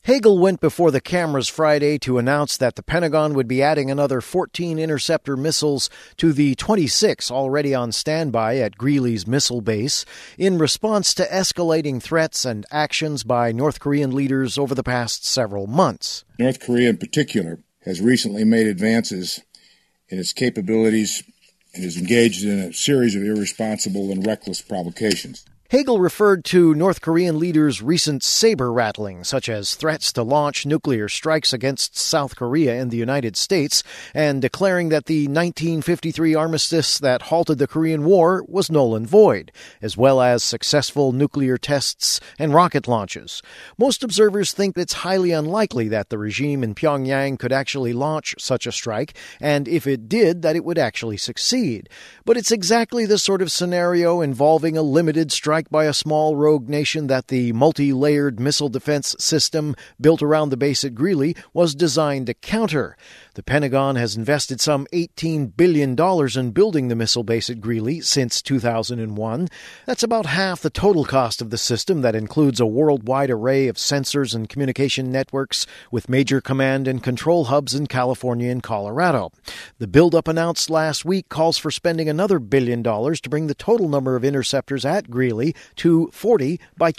Hagel went before the cameras Friday to announce that the Pentagon would be adding another 14 interceptor missiles to the 26 already on standby at Greely's missile base in response to escalating threats and actions by North Korean leaders over the past several months. North Korea in particular has recently made advances in its capabilities and is engaged in a series of irresponsible and reckless provocations. Hagel referred to North Korean leaders' recent saber-rattling, such as threats to launch nuclear strikes against South Korea and the United States, and declaring that the 1953 armistice that halted the Korean War was null and void, as well as successful nuclear tests and rocket launches. Most observers think it's highly unlikely that the regime in Pyongyang could actually launch such a strike, and if it did, that it would actually succeed. But it's exactly the sort of scenario involving a limited strike by a small rogue nation that the multi-layered missile defense system built around the base at Greely was designed to counter. The Pentagon has invested some $18 billion in building the missile base at Greely since 2001. That's about half the total cost of the system that includes a worldwide array of sensors and communication networks with major command and control hubs in California and Colorado. The buildup announced last week calls for spending another $1 billion to bring the total number of interceptors at Greely to 40 by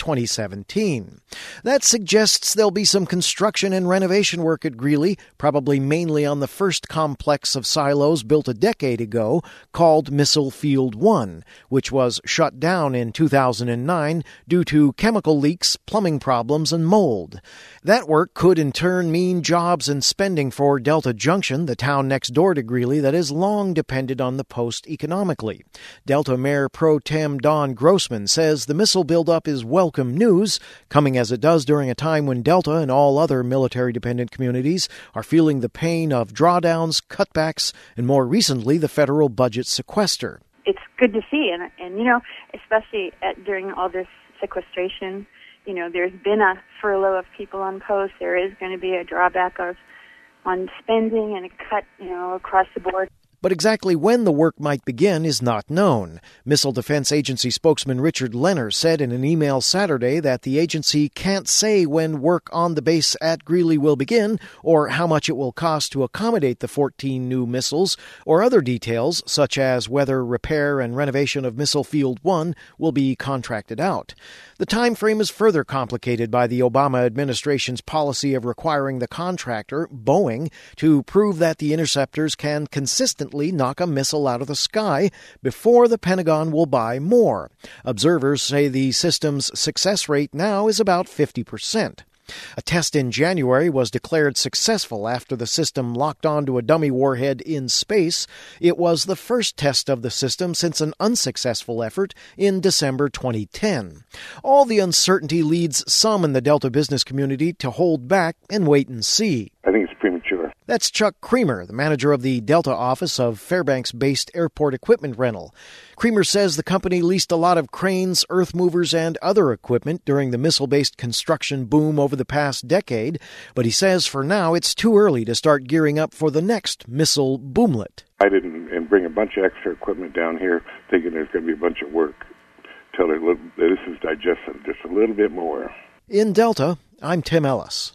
2017. That suggests there'll be some construction and renovation work at Greely, probably mainly on the first complex of silos built a decade ago called Missile Field 1, which was shut down in 2009 due to chemical leaks, plumbing problems, and mold. That work could in turn mean jobs and spending for Delta Junction, the town next door to Greely that has long depended on the post economically. Delta Mayor Pro Tem Don Grossman says the missile buildup is welcome news, coming as it does during a time when Delta and all other military-dependent communities are feeling the pain of drawdowns, cutbacks, and more recently the federal budget sequester. It's good to see, and especially during all this sequestration, there's been a furlough of people on post. There is going to be a drawback on spending and a cut, across the board. But exactly when the work might begin is not known. Missile Defense Agency spokesman Richard Lenner said in an email Saturday that the agency can't say when work on the base at Greely will begin or how much it will cost to accommodate the 14 new missiles or other details such as whether repair and renovation of Missile Field 1 will be contracted out. The time frame is further complicated by the Obama administration's policy of requiring the contractor, Boeing, to prove that the interceptors can consistently knock a missile out of the sky before the Pentagon will buy more. Observers say the system's success rate now is about 50%. A test in January was declared successful after the system locked onto a dummy warhead in space. It was the first test of the system since an unsuccessful effort in December 2010. All the uncertainty leads some in the Delta business community to hold back and wait and see. I think it's premature. That's Chuck Creamer, the manager of the Delta office of Fairbanks-based airport equipment rental. Creamer says the company leased a lot of cranes, earth movers, and other equipment during the missile-based construction boom over the past decade, but he says for now it's too early to start gearing up for the next missile boomlet. I didn't bring a bunch of extra equipment down here thinking there's going to be a bunch of work till this is digested just a little bit more. In Delta, I'm Tim Ellis.